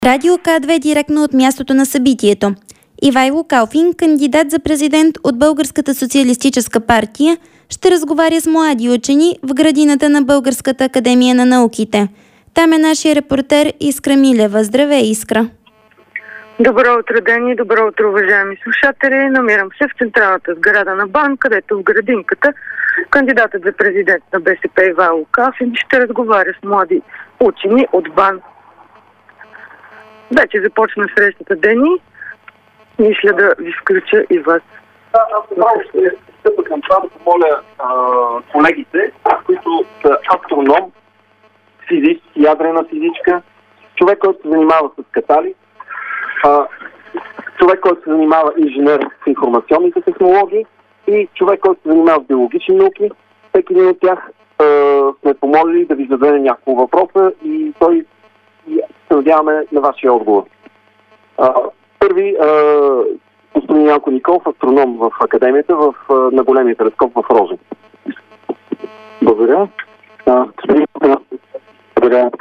Радио К2 директно от мястото на събитието. Ивайло Калфин, кандидат за президент от Българската социалистическа партия, ще разговаря с млади учени в градината на Българската академия на науките. Там е нашия репортер Искра Милева. Здравей, Искра! Добро утро, Дени! Добро утро, уважаеми слушатели! Намирам се в централната сграда на БАН, където в градинката кандидатът за президент на БСП Ивайло Калфин ще разговаря с млади учени от БАН. Вече започна срещата, Дени. Мисля да ви включа и вас. Стъпа към това да помоля колегите, които са астроном, физик, ядрена физичка, човек, който се занимава с катализ, човек, който се занимава инженер в информационните технологии и човек, който се занимава с биологични науки. Всеки един от тях сме помолили да ви зададе няколко въпроса и той се надяваме на вашия отговор. Първи, господин Янко Николов, астроном в академията, на големия телескоп в Рожен. Благодаря. Благодаря.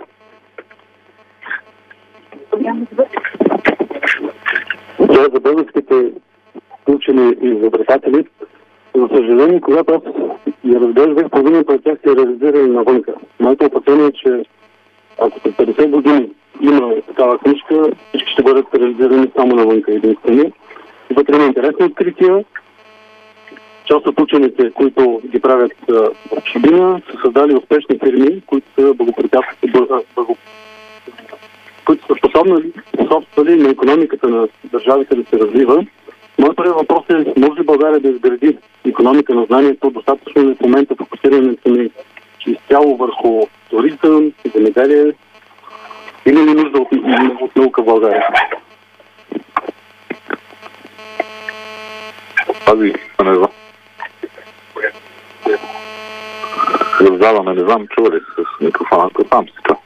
За българските учени и изобретатели, за съжаление, когато аз я разглеждах, половината от тях се реализирали навънка. Моето опасение е, че ако след 50 години има такава книжка, всички ще бъдат реализирани само навънка единствено. Вътре има интересни открития. Част от учените, които ги правят в чужбина, са създали успешни фирми, които са които са способствали на икономиката на държавите да се развива. Моят първи въпрос е, може ли България да изгради икономика на знанието? Достатъчно ли в момента фокусирането ни изцяло върху туризъм, земеделие? Има ли нужда от наука в България? Не знам. Раздаваме, не знам, чува ли с микрофона, там си това.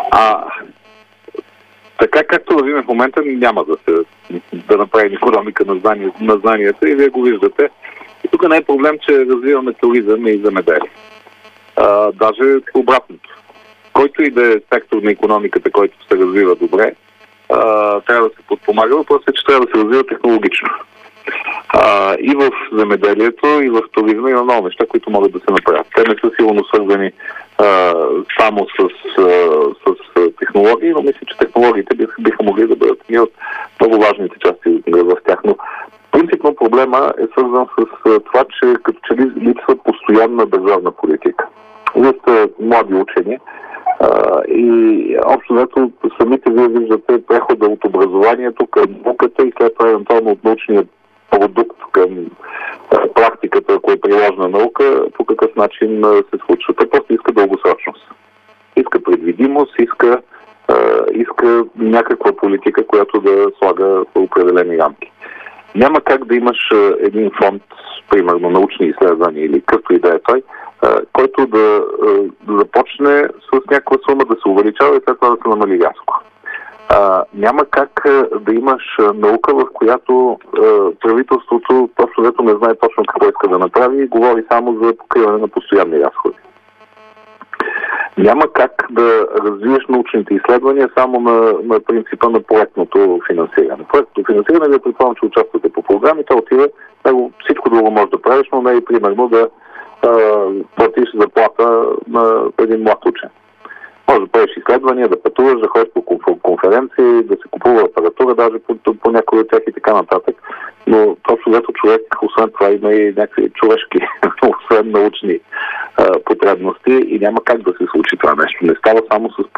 Така както вървим в момента, няма да направим икономика на знанията и вие го виждате. И тук не е проблем, че развиваме туризъм и земеделие. Даже обратното. Който и да е сектор на икономиката, който се развива добре, трябва да се подпомага. Въпросът е, че трябва да се развива технологично. И в земеделието, и в туризма има много неща, които могат да се направят. Те не са силно свързани само с технологии, но мисля, че технологиите биха могли да бъдат едни от много важните части в тях. Но принципно проблема е свързан с това, че като че ли липсва постоянна държавна политика. Вие сте млади учени и общо взето самите вие виждате прехода от образованието към науката и след това евентуално от научния продукт към практиката, ако е приложна наука, по какъв начин се случва. Те просто иска дългосрочност. Иска предвидимост, иска някаква политика, която да слага в определени рамки. Няма как да имаш един фонд, примерно научни изследвания или какъвто и да е той, който да започне с някаква сума да се увеличава и след това да се намали рязко. Няма как да имаш наука, в която правителството точно дето не знае точно какво иска да направи и говори само за покриване на постоянни разходи. Няма как да развиеш научните изследвания само на принципа на проектното финансиране. Проектното финансиране, да предполагам, че участвате по програми, то отива, всичко друго можеш да правиш, но не и примерно да платиш заплата на един млад учен. Може да правиш изследвания, да пътуваш, да ходиш по конференции, да се купува апаратура, даже по някои от тях и така нататък. Но точно зато човек, освен това, има и някакви човешки, освен научни потребности и няма как да се случи това нещо. Не става само с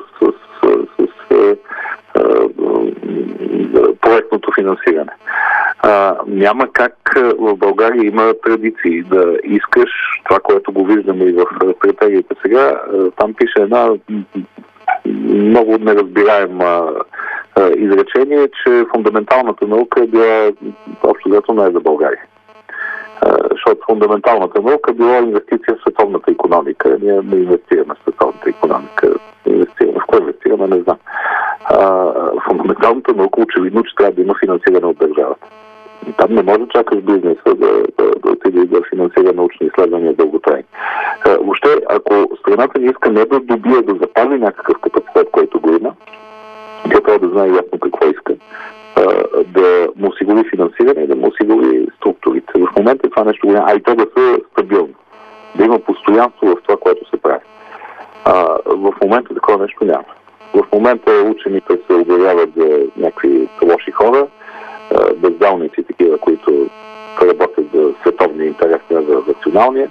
проектното финансиране. Няма как в България има традиции да искаш това, което го виждаме и в стратегията сега. Там пише една много неразбираема изречение, че фундаменталната наука е била общо взето не е за България. Защото фундаменталната наука била инвестиция в световната икономика. Ние не инвестираме в световната икономика. В кое инвестираме, не знам. Фундаменталната наука очевидно, че трябва да има финансиране от държавата. Там не може да чакаш бизнеса да отиде да финансира научни изследвания дълготрайни. Въобще, ако страната ни иска не да добие, да запази някакъв капацитет, който го има, Тя трябва да знае ясно какво иска, да му осигури финансиране и да му осигури структурите. В момента това нещо голямо, а и то да са стабилно. Да има постоянство в това, което се прави. В момента такова нещо няма. В момента учените се обявяват за някакви лоши хора, бездалници такива, които работят за световния интерес, не за националния.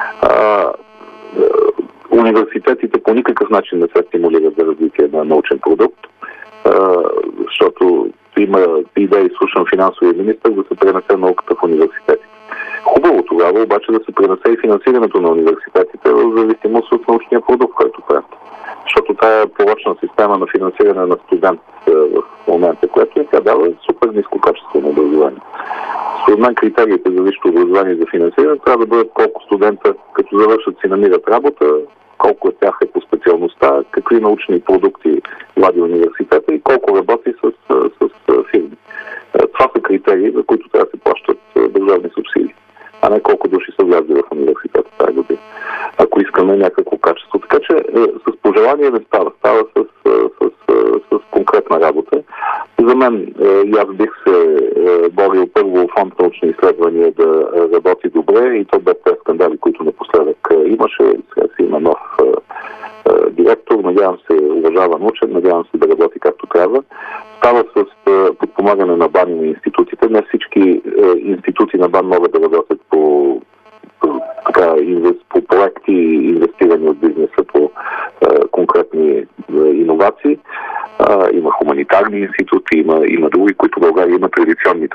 Университетите по никакъв начин не се стимулират за развитие на научен продукт, защото има идеи, слушам финансовия министър, да се пренесе науката в университетите. Хубаво тогава обаче да се пренесе и финансирането на университетите в зависимост от научния продукт, който правят. Защото тая порочна система на финансиране на студент в момента, което тя дава супер ниско качество на образование. Според мен критериите за висшето образование за финансиране трябва да бъдат колко студента, като завършат, си намират работа, колко от тях е по специалността, какви научни продукти влади университета и колко работи с фирми. Това са критерии, за които трябва да се плащат държавни субсидии, а не колко души са влязли в университета тази година, ако искаме някакво качество. Така че с пожелание не става. Става с конкретна работа. За мен, и аз бих се борил първо фонд научни изследвания да работи добре и то без тези скандали, които напоследък имаше. Сега си има нов директор, надявам се уважаван учен, надявам се да работи както трябва. Става с подпомагане на БАН и на институтите. Не всички институти на БАН могат да работят по проекти и инвестирани от бизнеса по конкретни иновации. Има хуманитарни институти, има други, които в България има традиционни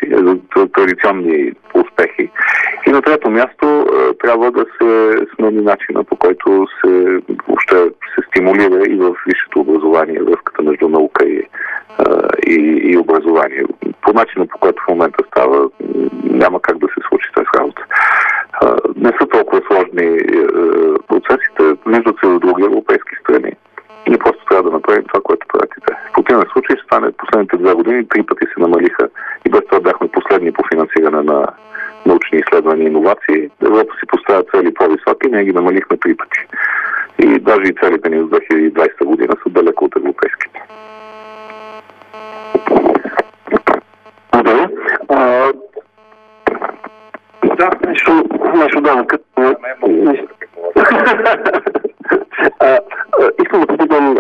успехи. И на трето място трябва да се смени начина, по който въобще се стимулира и в висшето образование, връзката между наука и образование. По начина, по който в момента става, няма как да се случи тази работа. Не са толкова сложни процесите, виждат се в други европейски страни. Ние просто трябва да направим това, което правят и те. В противен случай ще стане последните 2 години, 3 пъти се намалиха и без това бяхме последни по финансиране на научни изследвания и иновации. Европа си поставя цели по-високи, ние ги намалихме 3 пъти. И даже и целите ни от 2020 година са далеко от европейските. Да, нещо да, искам да попитам,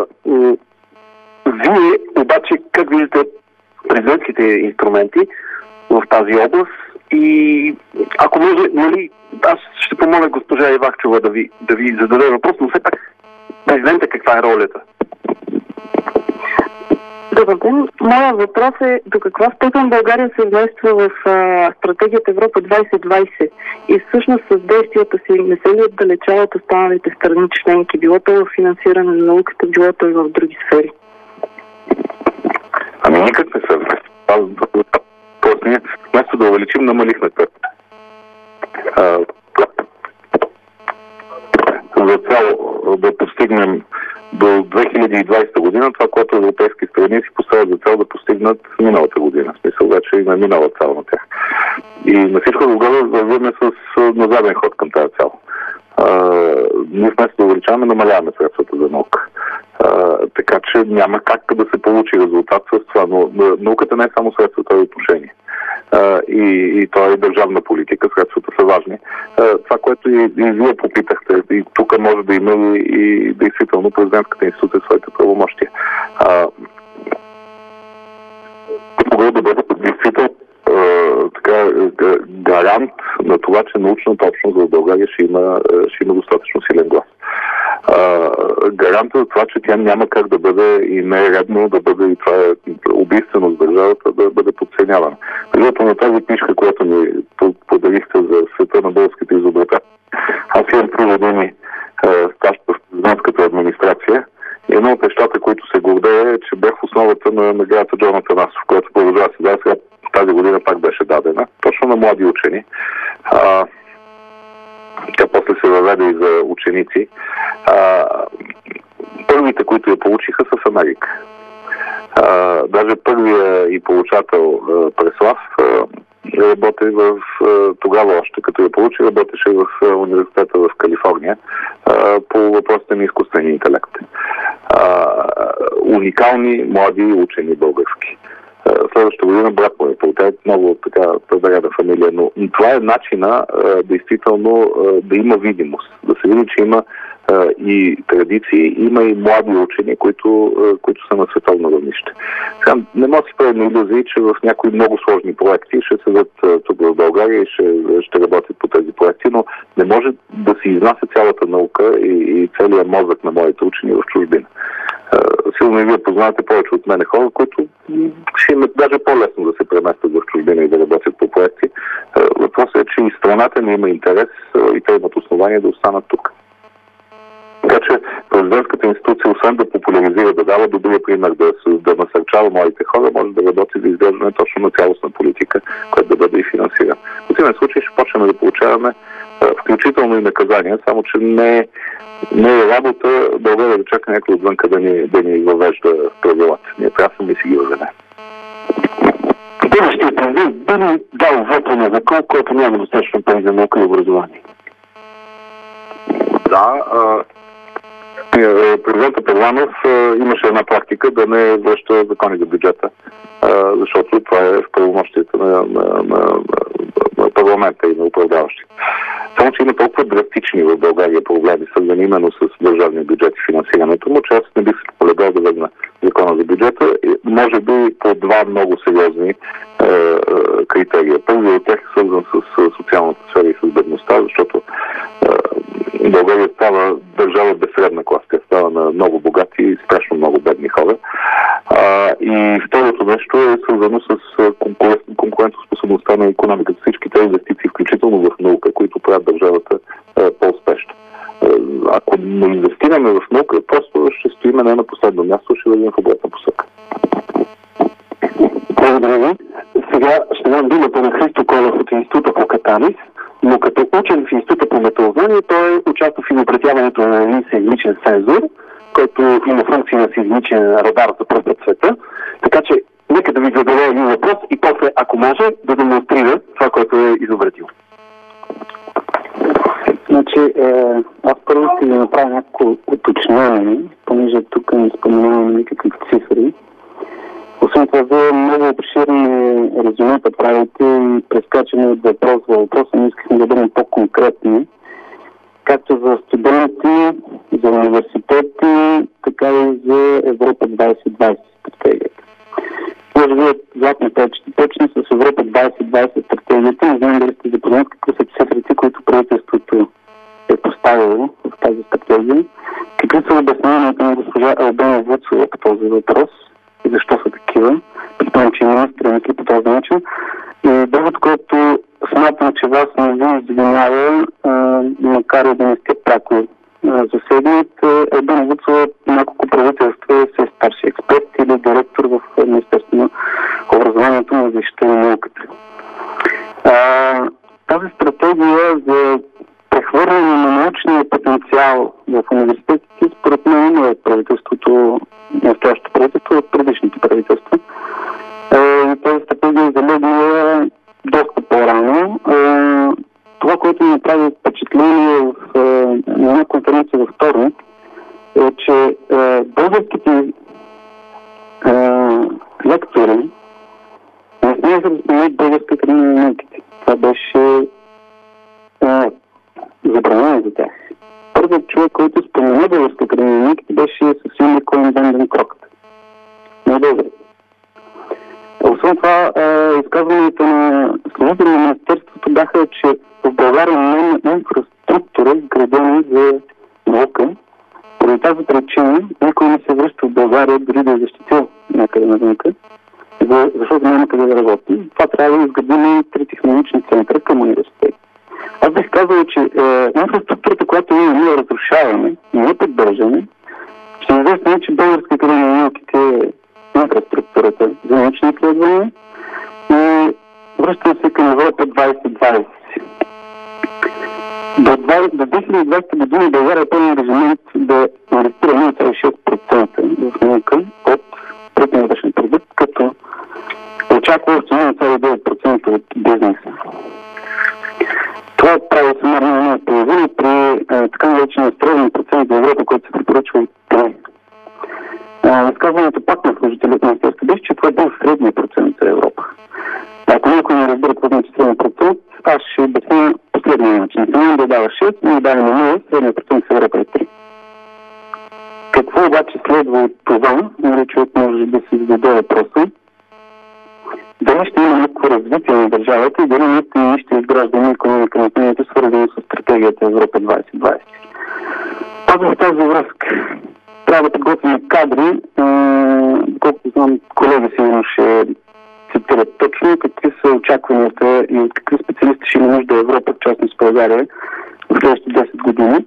вие обаче как виждате президентските инструменти в тази област и ако може, нали, аз ще помоля госпожа Ивахчова да ви зададе въпрос, но все пак президента каква е ролята? Добър ден. Моя въпрос е до каква степен България се вмества в стратегията Европа 2020 и всъщност с действията си не се ли отдалечава от останалите страни членки, било то в финансиране на науката, било то и в други сфери? Ами никак не се вмества. Тоест ние вместо да увеличим, намалихме това. За цяло да постигнем до 2020 година това, което европейски страни си поставят за цел да постигнат миналата година. В смисъл вече има минала цел на тях. И на всичко отгоре върваме на заден ход към тази цел. Ние вместо да увеличаваме, намаляваме средствата за наука. Така че няма как да се получи резултат с това. Но науката не е само средствата и отношение. И то е държавна политика, средствата са важни. Това, което и вие попитахте, и тук може да има и действително президентската институция своите правомощия. Могат да бъдат действително гарант на това, че научната общност в България ще има достатъчно силен глас. Гаранта за това, че тя няма как да бъде и не е редно да бъде, и това е убийствено с държавата, да бъде подценявана. Защото на тази книжка, която ми подарихте за света на българските изобретатели, аз имам 3 години стаж в президентската администрация и едно от нещата, които се гордея е, че бях в основата на наградата Джон Атанасов, която продължава се да сега тази година пак беше дадена, точно на млади учени. Тя после се въведе и за ученици. Първите, които я получиха, са в Америка. Даже първия и получател Преслав работи тогава още, като я получи, работеше в университета в Калифорния по въпросите на изкуствения интелект. уникални млади учени български. Следващата година брат му е факултет, много така предаряда фамилия, но това е начина действително да има видимост, да се види, че има и традиции, има и млади учени, които са на световно равнище. Сега не може да си правим илюзии, че в някои много сложни проекти ще седат тук в България и ще работят по тези проекти, но не може да се изнася цялата наука и целият мозък на моите учени в чужбина. Сигурно и вие познавате повече от мене хора, които ще им е даже по-лесно да се преместят в чужбина и да работят по проекти. Въпросът е, че и страната ни има интерес и те имат основание да останат тук. Така че президентската институция, освен да популяризира, да дава добрия пример, да насърчава младите хора, може да работи за изграждане точно на цялостна политика, която да бъде и финансирана. В противен случай ще почнем да получаваме включително и наказания, само че не е работа България да чака някой отвънка да ни въвежда правилата. Ние трябва сами си ги въведем. Бъдещият президент би ли дал вето на закон, който няма достатъчно пари за наука и образование? Да, президентът Първанов имаше една практика да не връща закони за бюджета, защото това е в правомощията на парламента и на управляващите. Само че има толкова драстични в България проблеми, свързани именно с държавния бюджет и финансирането му, че аз не бих се полюбил да върна закона за бюджета. Може би по два много сериозни критерия. Първият от тях е свързан с социалната сфера и с бедността, защото България става държава без средна класа. Тя става на много богати и страшно много бедни хора. И второто нещо е свързано с конкурентоспособността на икономиката. Всички тези инвестиции, включително в наука, които правят държавата по-успешна. Ако не инвестираме в наука, просто ще стоиме не на последно място, ще вървим в обратна посока. Благодаря ви. Сега ще дам думата на Христо Колев от Института по катализ, но като учен в Института по метеознание, той участва в изобретяването на един сеизмичен сензор, който има функция на сеизмичен радар за пръв път света. Така че нека да ви зададе един въпрос и после, ако може, да демонстрира това, което е изобретил. Значи, аз първо ще ви направя някакво уточнение, понеже тук не споменавам никакви цифри. Освен това, вие много обширни резюмета правите и прескачане от въпрос в въпрос, но искахме да бъдем по-конкретни, както за студенти, за университети, така и за Европа 2020 стратегията. Може би запомните точно с Европа 2020 стратегията, не знам дали сте запознат какви са цифрите, които правителството е поставило в тази стратегия. Какви са обясненията на госпожа Албена Вуцова по този въпрос и защо са такива. Предполагам, че министри мисли по този начин. И другото, което смятам, че вас не ви извинява, макар и да не сте пряко засегнат, Албена Вуцова няколко правителства е все старши експерт или директор в Министерството на образованието, младежта и науката. Тази стратегия за прехвърляне на научния потенциал в университетите, според мен е правителството, настоящото правителство, от предишните правителства. Тази стратегия е залегнала доста по-рано. Това, което ми направи впечатление на една конференция във вторник, е, че българските лектори не смееха да споменат Българска академия на науките. Това беше забранено за тях. Първият човек, който спомена Българска академия на науките, беше съвсем Николай Ванденкрокт. Не добре. Освен това, изказването на служители на Министерството бяха, че в България няма инфраструктура изградена за наука. Поради тази причина никой не се връща в България, дори да е защитил някъде на наука, защото няма къде да работи. Това трябва да изградим 3 технологични центъра към университет. Аз бих казал, че инфраструктурата, която ние разрушаваме, не поддържаме, ще не знае, че Българска академия на науките е инфраструктурата за научни изследвания и връщам се към Европа 2020. До 2020 година България е пълен ангажимент да инвестира 1,6% в наука от брутния вътрешен продукт, като очаква още 0,9% от бизнеса. Това прави сумарно на половина при така наречен среден процент за Европа, който се препоръчва от 3. какво е бил средния процент за Европа. Ако някой не разбира какво значи средния процент, аз ще обясня последния начин. Само да дава 6, но да дава 0, средния процент в Европа е 3. Какво обаче следва от това, човек може да си зададе въпроса, дали ще има някакво развитие на държавата и дали ние ще изграждаме икономика на страната, свързано с стратегията Европа 2020. Пак в тази връзка трябва да подготвим кадри, колкото знам, колеги сигурно ще цитират точно какви са очакванията и от какви специалисти ще има нужда Европа, в частност България, в следващите 10 години.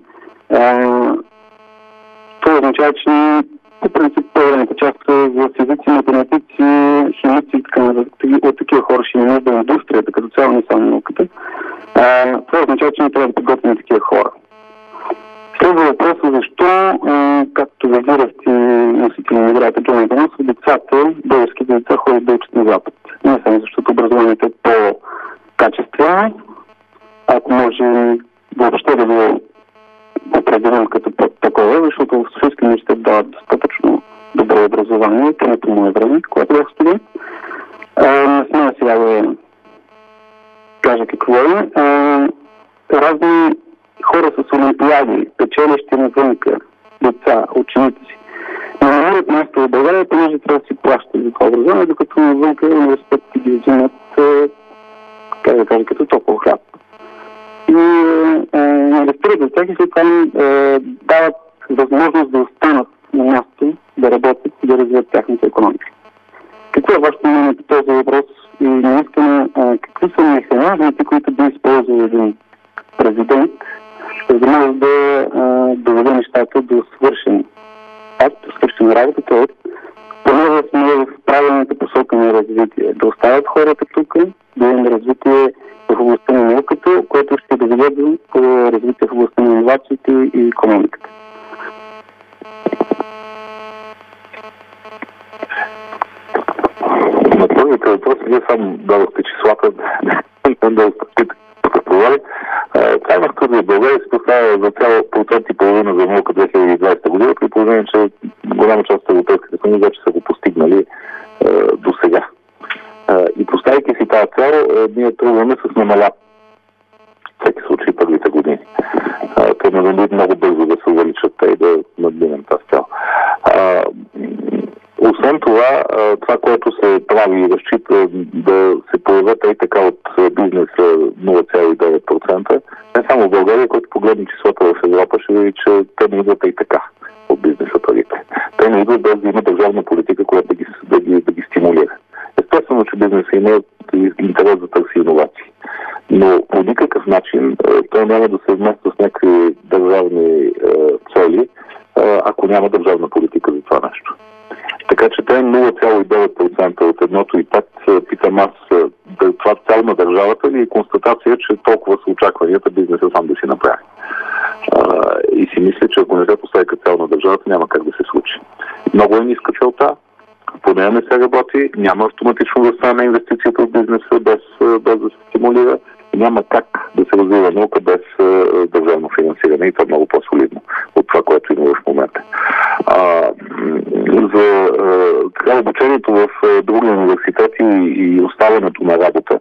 Това означава, че по принцип по-голямата част за физици, математици, химици и така нататък. От такива хора ще има нужда индустрията, като цяло не само науката. Това означава, че не трябва да подготвим такива хора. Следва въпроса защо, както визирахте носители на играта Джон Иванов, децата, българските деца ходят да учат на Запад. Не само защото образованието е по-качествено, ако може въобще да го определим като такова, защото в Софийския университет дават достатъчно добро образование, поне по мое време, когато бях студент. Не сме сега да кажа какво е. Разни хора с олимпиади, печелищи навънка, деца, ученици, не намерят място в България, понеже трябва да си плащат за това образование, докато навънка университетите ги взимат, как да кажа, като топъл хляб. И инвестират за тях и след това дават възможност да останат на място, да работят и да развият тяхната икономика. Какво е вашето мнение по този въпрос и наистина какви са механизмите, които би използвал един президент, за да може да доведе нещата до свършен работа, т.е. поне да сме в правилната посока на развитие. Да оставят хората тук, да имаме развитие в областта на науката, което ще доведе до развитие в областта на инновациите и икономиката. На първите въпроси вие сам дадохте числата да провали. Крайната за България се поставя за цяло 1,5% за наука 2020 година, при положение, че голяма част от европейските страни вече са го постигнали до сега. И поставяйки си тази цел, ние тръгваме с намаля. Всеки случай първите години. Трудно да бъде много бързо да се увеличат те и да надминем тази цел. Освен това, това, което се прави и разчита да се появят и така от бизнеса 0,9%, не само в България, който погледне числата в Европа, ще види, че те не идват и така от бизнеса парите. Те не идват без да има държавна политика, която да ги стимулира. Естествено, че бизнесът има интерес да търси иновации. Но по никакъв начин той няма да се вмества с някакви държавни цели, ако няма държавна политика за това нещо. Така че те 0,9% от 1,5, питам аз, това цел на държавата ли и констатация, че толкова са очакванията бизнеса сам да си направи. И си мисля, че ако не се постави като цел на държавата, няма как да се случи. Много е ниска целта, по нея не се работи, няма автоматично да стане инвестицията в бизнеса без да се стимулира. Няма как да се развива наука без държавно финансиране и това е много по-солидно от това, което има в момента. За обучението в други университети и оставането на работа.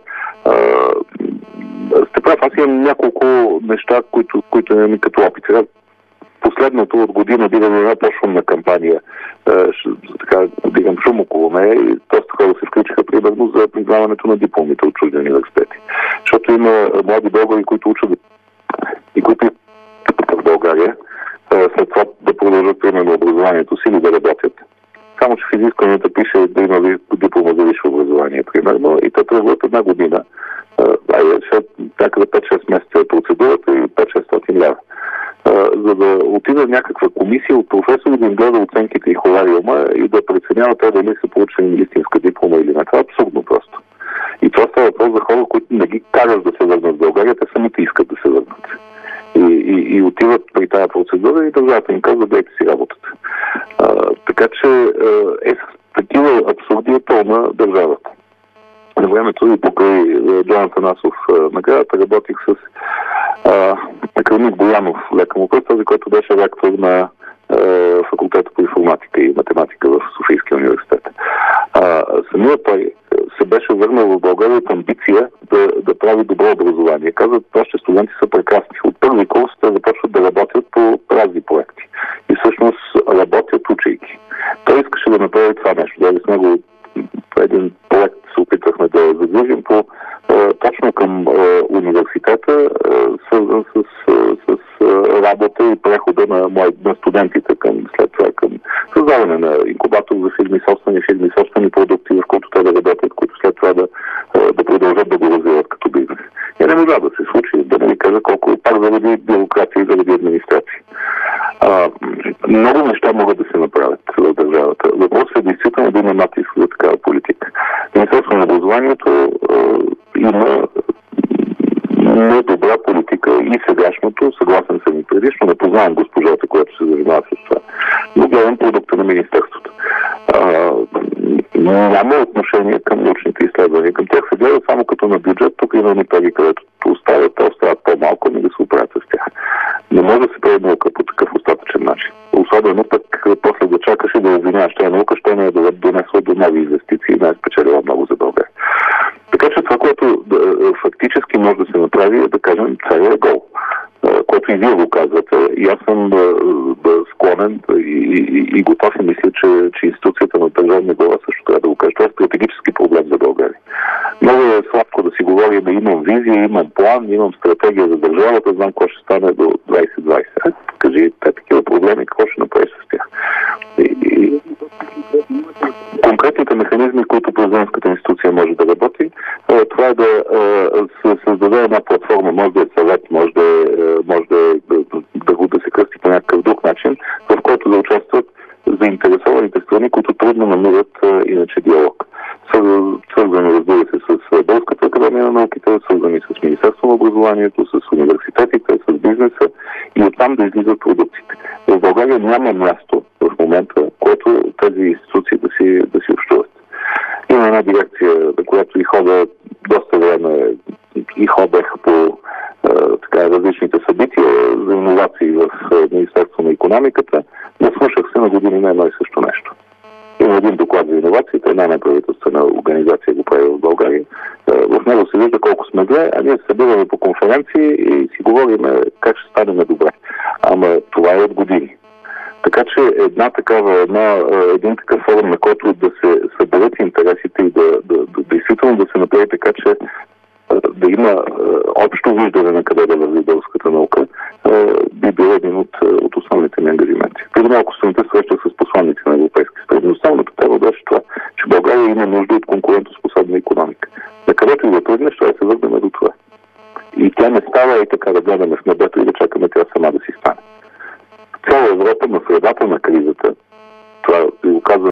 Сте прав, аз имам няколко неща, които имам и като опит. Последното от година дигаме една по-шумна кампания. Така, дигам шум около нея и доста хора се включиха примерно за признаването на дипломите от чужди университети. Защото има млади българи, които учат и които в България след това да продължат примерно образованието си или да работят. Само че в изискванията пише да има диплома за висше образование, примерно, и те тръгват една година. Някъде 5-6 месеца е процедурата и 5-600 лева. За да отида в някаква комисия от професори да им гледа оценките и хорариума и да преценява те дали са получени истинска диплома или не. Това е абсурдно просто. И това става въпрос за хора, които не ги карат да се върнат в България, те самите искат да се върнат. И отиват при тази процедура и държавата им казва, дайте си работата. Така че с такива абсурди е пълна държавата. На времето и покрай Джон Атанасов наградата работих с академик Боянов, лека му пръст, този, който беше ректор на факултета по информатика и математика в Софийския университет. Самият той се беше върнал в България от амбиция да прави добро образование. Казват, нашите студенти са прекрасни. От първи курс те започват да работят по разни проекти. И всъщност работят учейки. Той искаше да направи това нещо. Да, с него един проект се опитвахме да задвижим точно към университета, свързан с работа и прехода на студентите след това към създаване на инкубатор за фирми, собствени продукти, в които те да работят, които след това да продължат да го развиват като бизнес. И не можа да се случи, да не ви кажа колко пак заради бюрокрация и заради администрация. Много неща могат да се направят в държавата. Въпросът е действително да има натиск за такава политика. Министерството на образованието има недобра политика и сегашното, съгласен съм и предишно, не познавам госпожата, която се занимава с това, но гледам продукта на Министерството. Няма отношение към научните изследвания. Към тях се гледа само като на бюджет, тук има пари, където остават по-малко, но да се оправят с тях. Не може да се прави наука по такъв остатъчен начин. Особено пък после да чакаш и да обвиняваш тази наука, ще не е донесла до нови инвестиции и не е спечелила много за България. Така че това, което фактически може да се направи, е да кажем целият гол, което и вие го казвате. И аз съм склонен и готов и мисля, че институцията на държавния глава също трябва да го каже. Това е стратегически проблем за България. Много е сладко да си говори, да имам визия, имам план, имам стратегия за държавата, знам какво ще стане до 2020. Кажи, такива проблеми, какво ще направиш с тях? Конкретните механизми, които президентската институция може да работи, това е да се създаде една платформа, може да е съвет, може да се кръсти по някакъв друг начин, в който да участват заинтересованите страни, които трудно намират иначе диалог. Свързани, разбира се, с Българската академия на науките, свързани с Министерството на образованието, с университетите, с бизнеса и оттам да излизат продуктите. В България няма място в момента, което тези институции да си общуват. Има една дирекция, на която и ходя доста време и ходех по различните събития за иновации в Министерството на икономиката, но слушах се на години на едно и също нещо. Има един доклад за иновациите, една неправителствена организация го прави в България. В него се вижда колко сме зле, а ние се събираме по конференции и си говорим как ще станем добре. Ама това е от години. Така че един такъв форум, на който да се съберат интересите и действително да се направи така, че да има общо виждане на къде да върви българската наука, би бил един от основните ми ангажименти. Преди малко съм те срещах с посланици на Европейски съюз. Основната тема беше това, че България има нужда от конкурентоспособна икономика. На където и да тръгнеш, ще се върнем до това. И тя не става и така да гледаме в небето и да чакаме тя сама да си стане. Цяла Европа на средата на кризата, това ви го казвам